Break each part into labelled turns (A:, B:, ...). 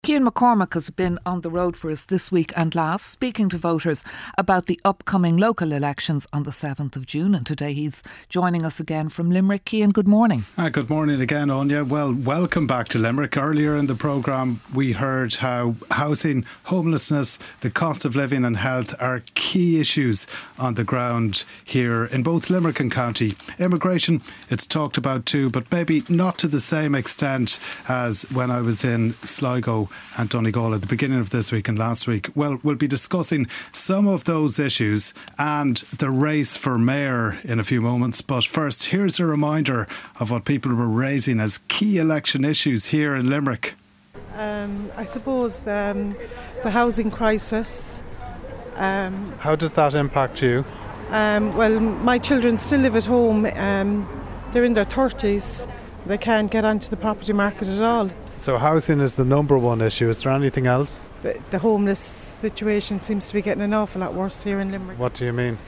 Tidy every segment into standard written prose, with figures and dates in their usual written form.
A: Cian McCormack has been on the road for us this week and last, speaking to voters about the upcoming local elections on the 7th of June. And today he's joining us again from Limerick. Cian, good morning.
B: Good morning again, Áine. Well, welcome back to Limerick. Earlier in the programme, we heard how housing, homelessness, the cost of living and health are key issues on the ground here in both Limerick and County. Immigration, it's talked about too, but maybe not to the same extent as when I was in Sligo and Donegal at the beginning of this week and last week. Well, we'll be discussing some of those issues and the race for mayor in a few moments. But first, here's a reminder of what people were raising as key election issues here in Limerick.
C: I suppose the housing crisis.
B: How does that impact you?
C: Well, my children still live at home. They're in their 30s. They can't get onto the property market at all.
B: So housing is the number one issue. Is there anything else?
C: The homeless situation seems to be getting an awful lot worse here in Limerick.
B: What do you mean?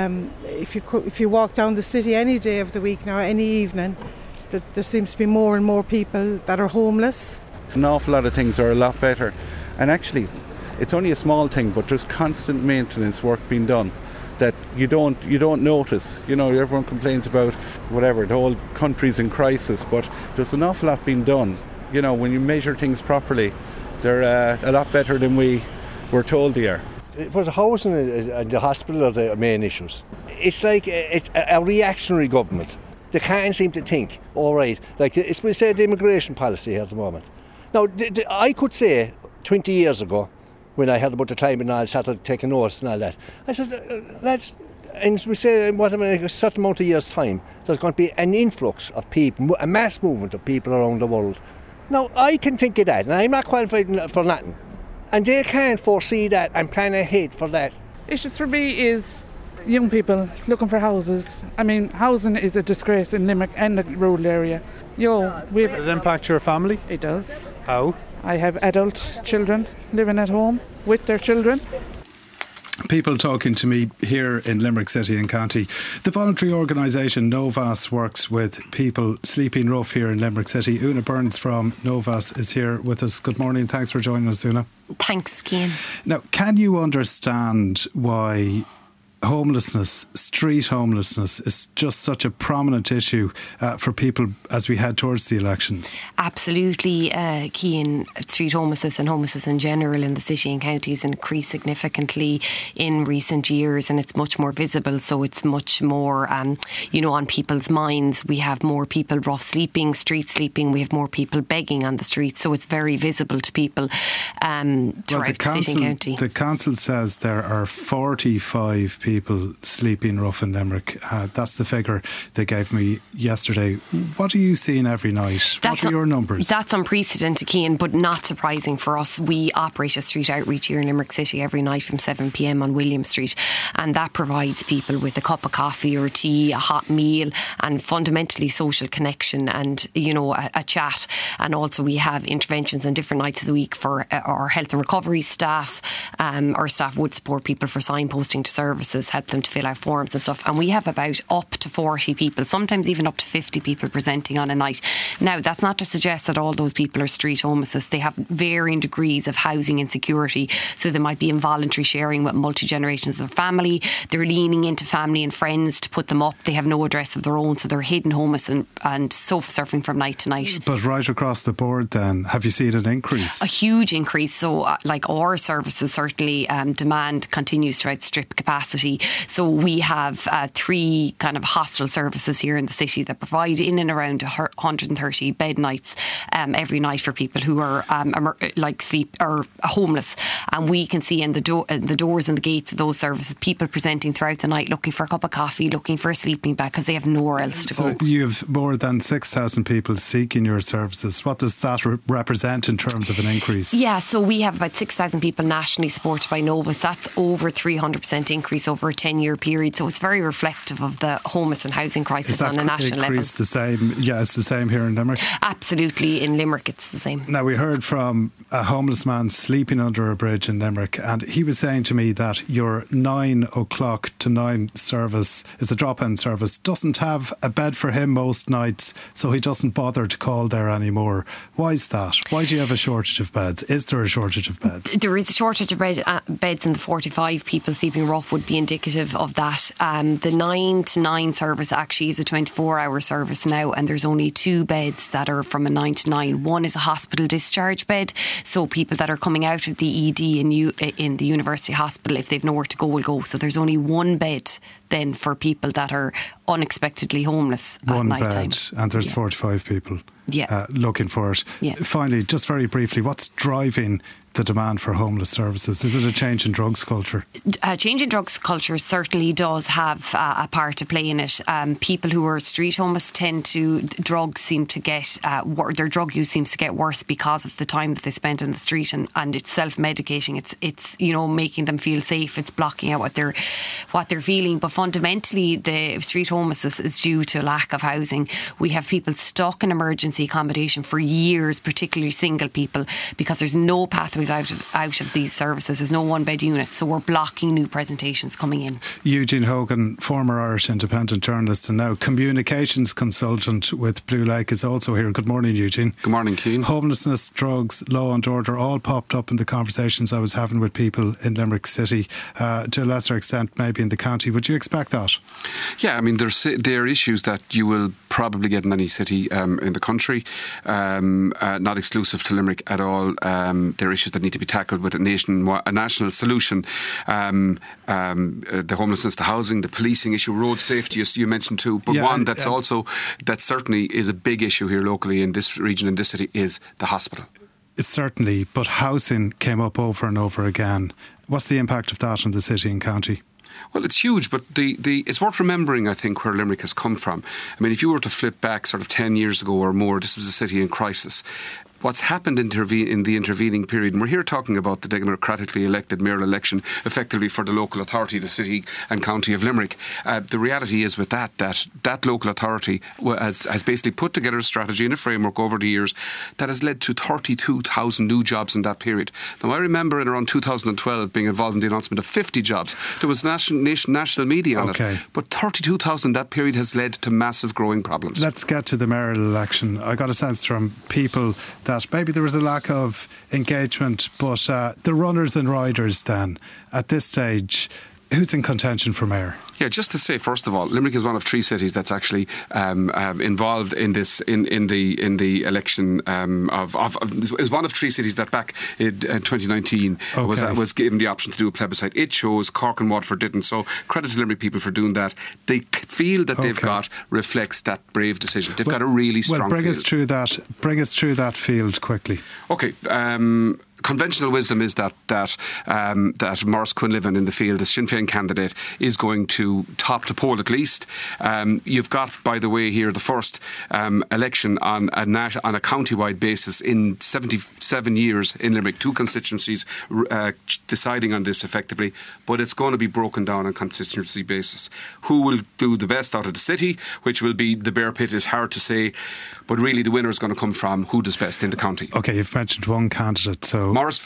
C: If you walk down the city any day of the week now, any evening, there seems to be more and more people that are homeless.
D: An awful lot of things are a lot better. And actually, it's only a small thing, but there's constant maintenance work being done that you don't notice. You know, everyone complains about whatever, the whole country's in crisis, but there's an awful lot being done. You know, when you measure things properly, they're a lot better than we were told they are.
E: For the housing and the hospital are the main issues. It's like it's a reactionary government. They can't seem to think, all right, like it's we say the immigration policy here at the moment. Now, I could say 20 years ago, when I heard about the climate and I started taking notes and all that, I said, lads, and we say in a certain amount of years' time, there's going to be an influx of people, a mass movement of people around the world. Now, I can think of that, and I'm not qualified for nothing. And they can't foresee that and plan ahead for that.
F: Issues for me is young people looking for houses. I mean, housing is a disgrace in Limerick and the rural area. Does
B: it impact your family?
F: It does.
B: How?
F: I have adult children living at home with their children.
B: People talking to me here in Limerick City and County. The voluntary organisation Novas works with people sleeping rough here in Limerick City. Una Burns from Novas is here with us. Good morning. Thanks for joining us, Una.
G: Thanks, Cian.
B: Now, can you understand why homelessness, street homelessness, is just such a prominent issue for people as we head towards the elections?
G: Absolutely, Cian. Street homelessness and homelessness in general in the city and county has increased significantly in recent years, and it's much more visible, so it's much more on people's minds. We have more people rough sleeping, street sleeping, we have more people begging on the streets, so it's very visible to people throughout the city and county.
B: The council says there are 45 people sleeping rough in Limerick. That's the figure they gave me yesterday. What are you seeing every night? What are your numbers?
G: That's unprecedented, Cian, but not surprising for us. We operate a street outreach here in Limerick City every night from 7 p.m. on William Street, and that provides people with a cup of coffee or tea, a hot meal, and fundamentally social connection and, a chat. And also we have interventions on different nights of the week for our health and recovery staff. Our staff would support people for signposting to services, help them to fill out forms and stuff. And we have about up to 40 people, sometimes even up to 50 people presenting on a night. Now, that's not to suggest that all those people are street homeless. They have varying degrees of housing insecurity. So they might be involuntary sharing with multi-generations of their family. They're leaning into family and friends to put them up. They have no address of their own, so they're hidden homeless and sofa surfing from night to night.
B: But right across the board then, have you seen an increase?
G: A huge increase. So like our services, certainly demand continues to outstrip capacity. So we have 3 kind of hostel services here in the city that provide in and around 130 bed nights every night for people who are sleep or homeless. And we can see in the doors and the gates of those services people presenting throughout the night looking for a cup of coffee, looking for a sleeping bag because they have nowhere else to go.
B: So you have more than 6,000 people seeking your services. What does that represent in terms of an increase?
G: Yeah, so we have about 6,000 people nationally supported by Novas. That's over 300% increase over a 10-year period. So it's very reflective of the homeless and housing crisis on a national level.
B: Is the same? Yeah, it's the same here in Limerick.
G: Absolutely, in Limerick it's the same.
B: Now, we heard from a homeless man sleeping under a bridge in Limerick, and he was saying to me that your 9 o'clock to 9 service is a drop-in service, doesn't have a bed for him most nights, so he doesn't bother to call there anymore. Why is that? Why do you have a shortage of beds? Is there a shortage of beds?
G: There is a shortage of beds, and the 45 people sleeping rough would be indicative of that. The 9 to 9 service actually is a 24-hour service now, and there's only 2 beds that are from a 9 to 9. One is a hospital discharge bed, so people that are coming out of the ED in the University Hospital, if they've nowhere to go, will go. So there's only 1 bed then for people that are unexpectedly homeless at night time. 1
B: bed, and there's 45 people looking for it.
G: Yeah.
B: Finally, just very briefly, what's driving the demand for homeless services? Is it a change in drugs culture?
G: A change in drugs culture certainly does have a part to play in it. People who are street homeless tend to, drugs seem to get, their drug use seems to get worse because of the time that they spend in the street, and it's self-medicating. It's making them feel safe. It's blocking out what they're feeling. But fundamentally, the street homelessness is due to a lack of housing. We have people stuck in emergency accommodation for years, particularly single people, because there's no pathway out of these services. There's no 1-bed unit, so we're blocking new presentations coming in.
B: Eugene Hogan, former Irish independent journalist and now communications consultant with Blue Lake, is also here. Good morning, Eugene.
H: Good morning, Cian.
B: Homelessness, drugs, law and order all popped up in the conversations I was having with people in Limerick City, to a lesser extent maybe in the county. Would you expect that?
H: Yeah, I mean, there are issues that you will probably get in any city in the country, not exclusive to Limerick at all. There are issues that need to be tackled with a national solution. The homelessness, the housing, the policing issue, road safety, you mentioned too. But one that's that certainly is a big issue here locally in this region, in this city, is the hospital.
B: Certainly, but housing came up over and over again. What's the impact of that on the city and county?
H: Well, it's huge, but it's worth remembering, I think, where Limerick has come from. I mean, if you were to flip back sort of 10 years ago or more, this was a city in crisis. What's happened in the intervening period, and we're here talking about the democratically elected mayoral election effectively for the local authority, the city and county of Limerick. The reality is with that local authority has basically put together a strategy and a framework over the years that has led to 32,000 new jobs in that period. Now, I remember in around 2012 being involved in the announcement of 50 jobs. There was national media on it. But 32,000 in that period has led to massive growing problems.
B: Let's get to the mayoral election. I got a sense from people that maybe there was a lack of engagement, but the runners and riders then, at this stage, who's in contention for mayor?
H: Yeah, just to say, first of all, Limerick is one of 3 cities that's actually involved in this in the election is one of 3 cities that back in 2019 was given the option to do a plebiscite. It chose, Cork and Waterford didn't. So credit to Limerick people for doing that. They feel that they've got reflects that brave decision. They've got a really strong
B: bring
H: field.
B: Bring us through that field quickly.
H: Okay. Conventional wisdom is that Maurice Quinlivan in the field, the Sinn Féin candidate, is going to top the poll at least. You've got, by the way, here the first election on a county-wide basis in 77 years in Limerick. 2 constituencies deciding on this effectively, but it's going to be broken down on a constituency basis. Who will do the best out of the city, which will be the bear pit, is hard to say, but really the winner is going to come from who does best in the county. Okay,
B: you've mentioned one candidate, so
H: Maurice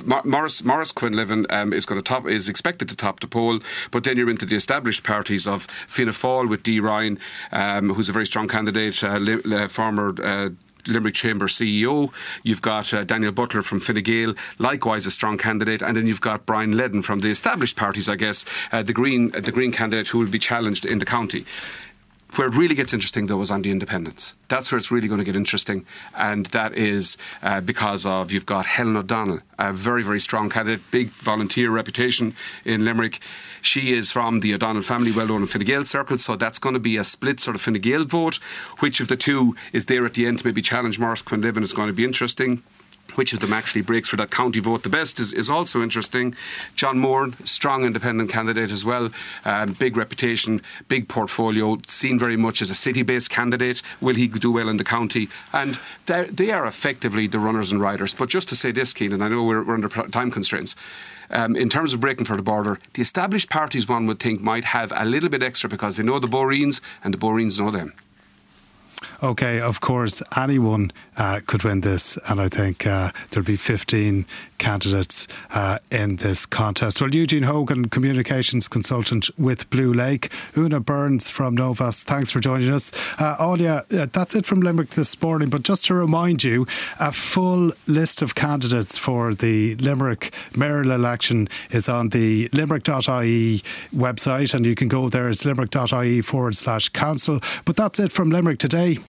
H: Quinlivan is expected to top the poll, but then you're into the established parties of Fianna Fáil with Dee Ryan, who's a very strong candidate, former Limerick Chamber CEO. You've got Daniel Butler from Fine Gael, likewise a strong candidate, and then you've got Brian Ledden from the established parties, I guess, the Green candidate who will be challenged in the county. Where it really gets interesting, though, is on the independents. That's where it's really going to get interesting, and that is because of you've got Helen O'Donnell, a very, very strong candidate, big volunteer reputation in Limerick. She is from the O'Donnell family, well known in Fine Gael circles, so that's going to be a split sort of Fine Gael vote. Which of the two is there at the end to maybe challenge Maurice Quinlivan is going to be interesting. which of them actually breaks for that county vote the best is also interesting. John Moore, strong independent candidate as well, big reputation, big portfolio, seen very much as a city-based candidate. Will he do well in the county? And they are effectively the runners and riders. But just to say this, Keenan, I know we're under time constraints. In terms of breaking for the border, the established parties, one would think, might have a little bit extra because they know the Boreens and the Boreens know them.
B: OK, of course, anyone could win this, and I think there'll be 15 candidates in this contest. Well, Eugene Hogan, communications consultant with Blue Lake, Una Burns from Novas, thanks for joining us. Alia, that's it from Limerick this morning, but just to remind you, a full list of candidates for the Limerick mayoral election is on the limerick.ie website, and you can go there. It's limerick.ie/council. But that's it from Limerick today.